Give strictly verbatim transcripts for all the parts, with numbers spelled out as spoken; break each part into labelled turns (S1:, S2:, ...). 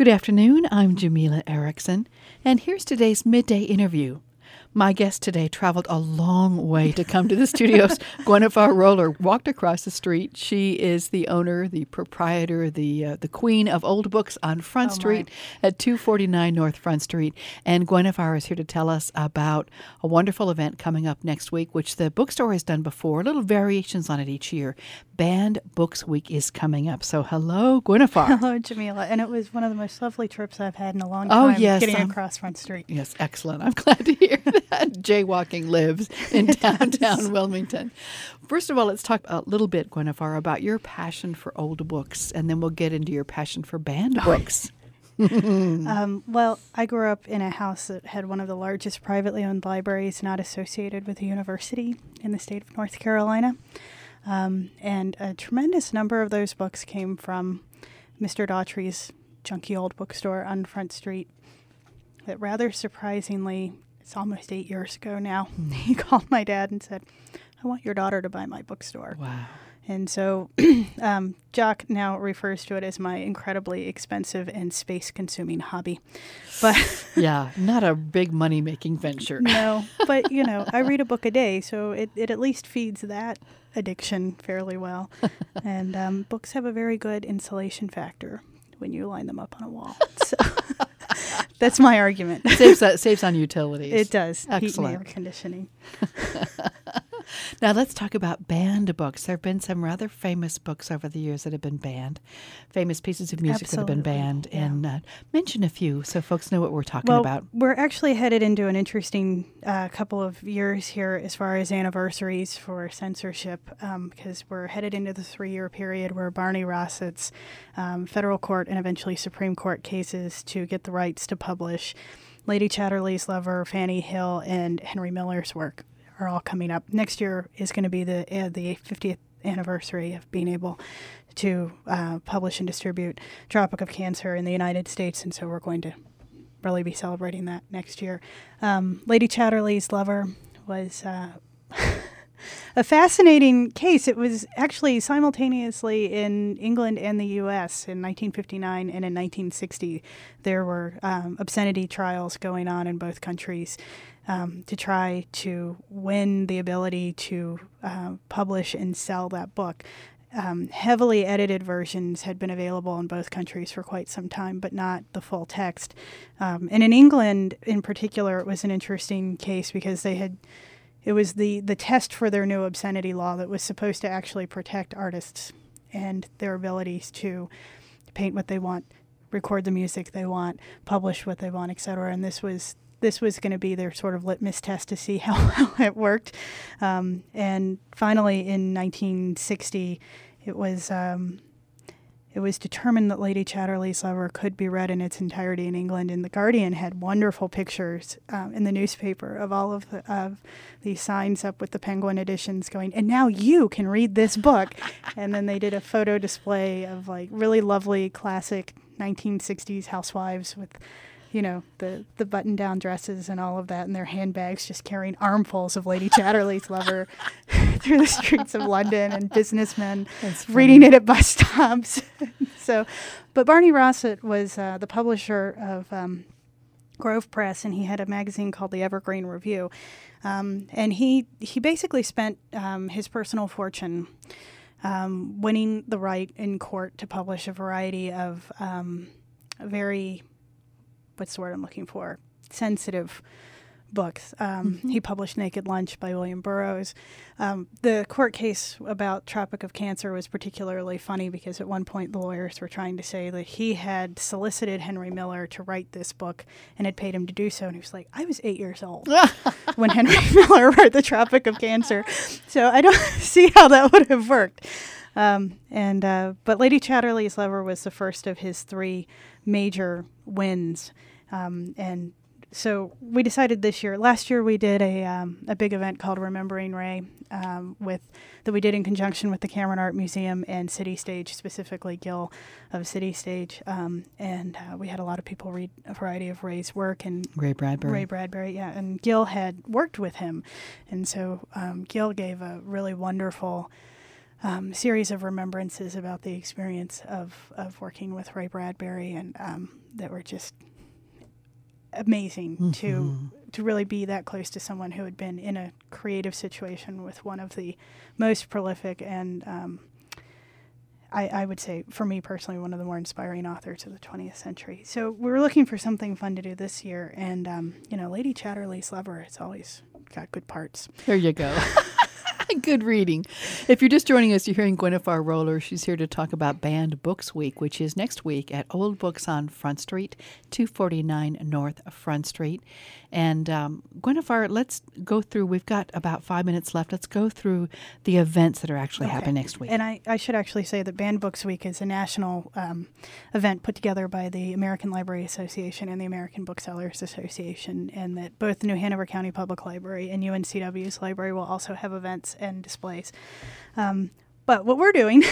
S1: Good afternoon, I'm Jamila Erickson, and here's today's midday interview. My guest today traveled a long way to come to the studios. Guinevere Roller walked across the street. She is the owner, the proprietor, the uh, the queen of old books on Front
S2: Oh,
S1: Street
S2: my.
S1: at two forty-nine North Front Street. And Guinevere is here to tell us about a wonderful event coming up next week, which the bookstore has done before, little variations on it each year. Banned Books Week is coming up. So hello, Guinevere.
S2: Hello, Jamila. And it was one of the most lovely trips I've had in a long
S1: Oh,
S2: time,
S1: yes,
S2: getting
S1: um,
S2: across Front Street.
S1: Yes, excellent. I'm glad to hear that. Jaywalking lives in downtown Wilmington. First of all, let's talk a little bit, Guinevere, about your passion for old books, and then we'll get into your passion for banned books.
S2: Um, well, I grew up in a house that had one of the largest privately owned libraries not associated with a university in the state of North Carolina. Um, and a tremendous number of those books came from Mister Daughtry's junky old bookstore on Front Street. That rather surprisingly, it's almost eight years ago now, he called my dad and said, I want your daughter to buy my bookstore.
S1: Wow.
S2: And so um, Jock now refers to it as my incredibly expensive and space-consuming hobby. But
S1: Yeah, not a big money-making venture.
S2: no, but, you know, I read a book a day, so it, it at least feeds that addiction fairly well. And um, books have a very good insulation factor when you line them up on a wall. So that's my argument.
S1: saves, uh, saves on utilities.
S2: It does. Heat and
S1: Excellent.
S2: air conditioning.
S1: Now let's talk about banned books. There have been some rather famous books over the years that have been banned, famous pieces of music that have been
S2: Absolutely,
S1: banned,
S2: yeah.
S1: and uh, mention a few so folks know what we're talking
S2: Well,
S1: about.
S2: we're actually headed into an interesting uh, couple of years here as far as anniversaries for censorship, um, because we're headed into the three-year period where Barney Rossett's um, federal court and eventually Supreme Court cases to get the rights to publish Lady Chatterley's Lover, Fanny Hill, and Henry Miller's work are all coming up. Next year is going to be the uh, the fiftieth anniversary of being able to uh, publish and distribute Tropic of Cancer in the United States, and so we're going to really be celebrating that next year. Um, Lady Chatterley's Lover was uh, a fascinating case. It was actually simultaneously in England and the U S in nineteen fifty-nine and in nineteen sixty. There were um, obscenity trials going on in both countries um, to try to win the ability to uh, publish and sell that book. Um, heavily edited versions had been available in both countries for quite some time, but not the full text. Um, and in England, in particular, it was an interesting case because they had it was the, the test for their new obscenity law that was supposed to actually protect artists and their abilities to paint what they want, record the music they want, publish what they want, et cetera. And this was this was going to be their sort of litmus test to see how, how it worked. Um, and finally, in nineteen sixty, it was um, it was determined that Lady Chatterley's Lover could be read in its entirety in England. And The Guardian had wonderful pictures um, in the newspaper of all of the of these signs up with the Penguin editions going, and now you can read this book. And then they did a photo display of like really lovely classic nineteen sixties housewives with, you know, the, the button-down dresses and all of that, and their handbags just carrying armfuls of Lady Chatterley's Lover through the streets of London, and businessmen reading it at bus stops. So, but Barney Rossett was uh, the publisher of um, Grove Press, and he had a magazine called the Evergreen Review. Um, and he, he basically spent um, his personal fortune um, winning the right in court to publish a variety of um, very... what's the word I'm looking for? Sensitive books. Um, mm-hmm. He published Naked Lunch by William Burroughs. Um, the court case about Tropic of Cancer was particularly funny because at one point the lawyers were trying to say that he had solicited Henry Miller to write this book and had paid him to do so. And he was like, I was eight years old when Henry Miller wrote The Tropic of Cancer. So I don't see how that would have worked. Um, and uh, but Lady Chatterley's Lover was the first of his three major wins. Um, and so we decided this year. Last year we did a um, a big event called Remembering Ray um, with that we did in conjunction with the Cameron Art Museum and City Stage, specifically Gil of City Stage. Um, and uh, we had a lot of people read a variety of Ray's work. And
S1: Ray Bradbury.
S2: Ray Bradbury, yeah. And Gil had worked with him. And so um, Gil gave a really wonderful um, series of remembrances about the experience of, of working with Ray Bradbury, and um, that were just amazing mm-hmm. to to really be that close to someone who had been in a creative situation with one of the most prolific and um, I, I would say, for me personally, one of the more inspiring authors of the twentieth century. So we were looking for something fun to do this year, and um, you know, Lady Chatterley's Lover, it's always got good parts.
S1: There you go. Good reading. If you're just joining us, you're hearing Gwennifer Roller. She's here to talk about Banned Books Week, which is next week at Old Books on Front Street, two forty-nine North Front Street. And um, Gwennifer, let's go through, we've got about five minutes left. Let's go through the events that are actually okay. happening next week.
S2: And I, I should actually say that Banned Books Week is a national um, event put together by the American Library Association and the American Booksellers Association, and that both the New Hanover County Public Library and U N C W's library will also have events and displays. Um, but what we're doing,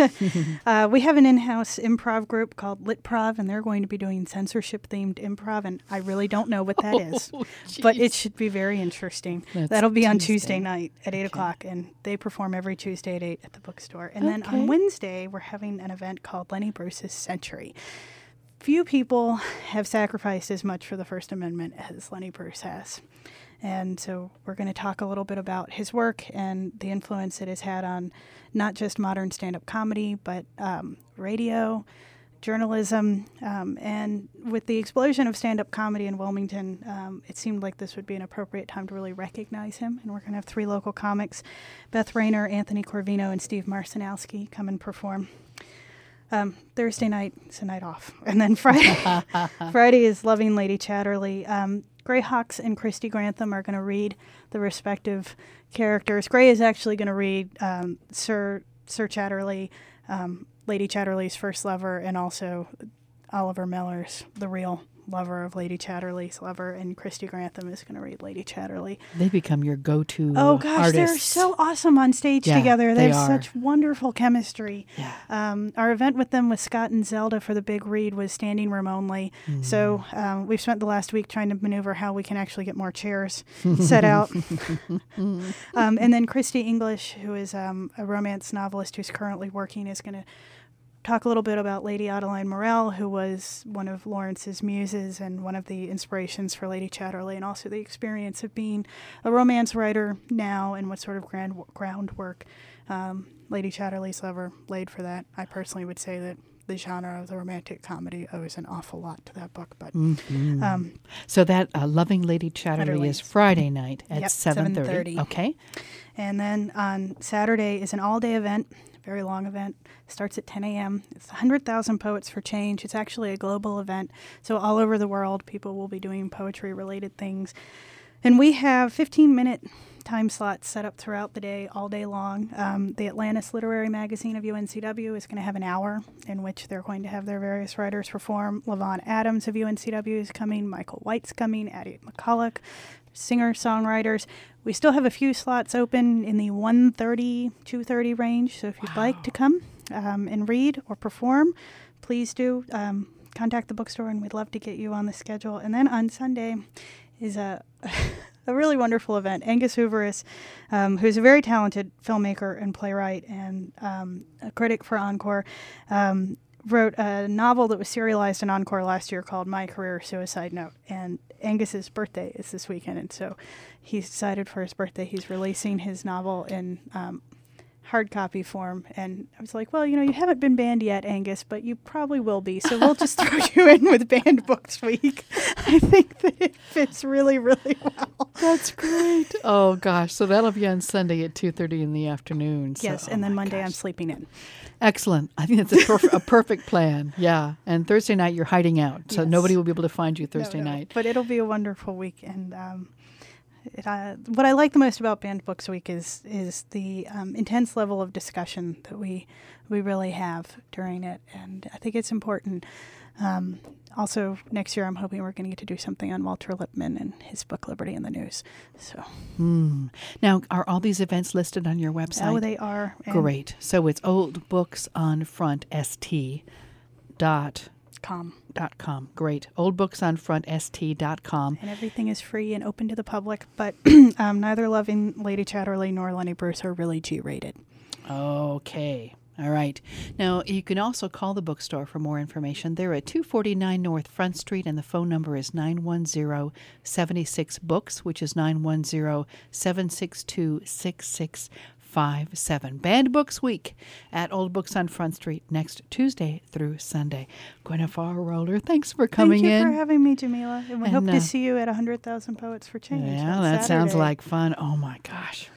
S2: uh, we have an in-house improv group called Litprov, and they're going to be doing censorship-themed improv, and I really don't know what that is,
S1: oh,
S2: but it should be very interesting.
S1: That's
S2: That'll be
S1: Tuesday.
S2: on Tuesday night at eight
S1: Okay.
S2: o'clock, and they perform every Tuesday at eight at the bookstore. And then
S1: Okay.
S2: on Wednesday, we're having an event called Lenny Bruce's Century. Few people have sacrificed as much for the First Amendment as Lenny Bruce has. And so we're going to talk a little bit about his work and the influence it has had on not just modern stand-up comedy, but um, radio, journalism. Um, and with the explosion of stand-up comedy in Wilmington, um, it seemed like this would be an appropriate time to really recognize him. And we're going to have three local comics, Beth Rayner, Anthony Corvino, and Steve Marcinowski, come and perform. Um, Thursday night is a night off. And then Friday Friday is Loving Lady Chatterley. Um, Gray Hawks and Christy Grantham are going to read the respective characters. Gray is actually going to read um, Sir Sir Chatterley, um, Lady Chatterley's first lover, and also Oliver Miller's the real lover of Lady Chatterley's lover, and Christy Grantham is going to read Lady Chatterley.
S1: They become your go-to
S2: Oh gosh,
S1: artists.
S2: they're so awesome on stage
S1: Yeah,
S2: together. They,
S1: they
S2: have
S1: are.
S2: such wonderful chemistry.
S1: Yeah.
S2: Um, our event with them with Scott and Zelda for the big read was standing room only.
S1: Mm.
S2: So um, we've spent the last week trying to maneuver how we can actually get more chairs set out. um, and then Christy English, who is um, a romance novelist who's currently working, is going to talk a little bit about Lady Adeline Morell, who was one of Lawrence's muses and one of the inspirations for Lady Chatterley, and also the experience of being a romance writer now and what sort of grand groundwork um, Lady Chatterley's Lover laid for that. I personally would say that the genre of the romantic comedy owes an awful lot to that book. But
S1: Mm-hmm.
S2: um,
S1: So that uh, Loving Lady Chatterley
S2: Chatterley.
S1: is Friday night at
S2: Yep,
S1: seven thirty.
S2: seven thirty.
S1: Okay.
S2: And then on Saturday is an all-day event, very long event. Starts at ten a.m. It's one hundred thousand Poets for Change. It's actually a global event. So all over the world, people will be doing poetry-related things. And we have fifteen-minute time slots set up throughout the day, all day long. Um, the Atlantis Literary Magazine of U N C W is going to have an hour in which they're going to have their various writers perform. Levon Adams of U N C W is coming. Michael White's coming. Addie McCulloch, singer-songwriters. We still have a few slots open in the one thirty, two thirty range. So if you'd
S1: Wow.
S2: like to come um, and read or perform, please do. Um, contact the bookstore, and we'd love to get you on the schedule. And then on Sunday is a a really wonderful event. Angus Hoover is, um, who's a very talented filmmaker and playwright and um, a critic for Encore, um, wrote a novel that was serialized in Encore last year called My Career Suicide Note. And Angus's birthday is this weekend, and so he's decided for his birthday he's releasing his novel in um, hard copy form. And I was like, well, you know, you haven't been banned yet, Angus, but you probably will be. So we'll just throw you in with Banned Books Week. I think that it fits really, really well.
S1: That's great. Oh, gosh. So that'll be on Sunday at two thirty in the afternoon. So,
S2: Yes,
S1: oh
S2: and then
S1: my
S2: Monday
S1: gosh.
S2: I'm sleeping in.
S1: Excellent. I think that's a, perf- a perfect plan. Yeah. And Thursday night, you're hiding out. So
S2: Yes.
S1: nobody will be able to find you
S2: No,
S1: Thursday
S2: no,
S1: night.
S2: But it'll be a wonderful week. And um, it, uh, what I like the most about Banned Books Week is is the um, intense level of discussion that we we really have during it. And I think it's important. Um, also, next year, I'm hoping we're going to get to do something on Walter Lippmann and his book, Liberty in the News. So,
S1: Hmm. Now, are all these events listed on your website?
S2: oh, they are. And
S1: Great. So it's Old Books on Front St dot
S2: com.
S1: dot com. Great. Old Books on Front St dot com.
S2: And everything is free and open to the public. But um, neither Loving Lady Chatterley nor Lenny Bruce are really G-rated.
S1: Okay. All right. Now, you can also call the bookstore for more information. They're at two forty-nine North Front Street, and the phone number is nine one zero, seven six, books, which is nine one zero, seven six two, six six five seven. Banned Books Week at Old Books on Front Street next Tuesday through Sunday. Guinevere Roller, thanks for coming
S2: in. Thank you
S1: in.
S2: for having me, Jamila. And we
S1: and,
S2: hope
S1: uh,
S2: to see you at one hundred thousand Poets for Change.
S1: Yeah,
S2: on
S1: that
S2: Saturday.
S1: sounds like fun. Oh, my gosh.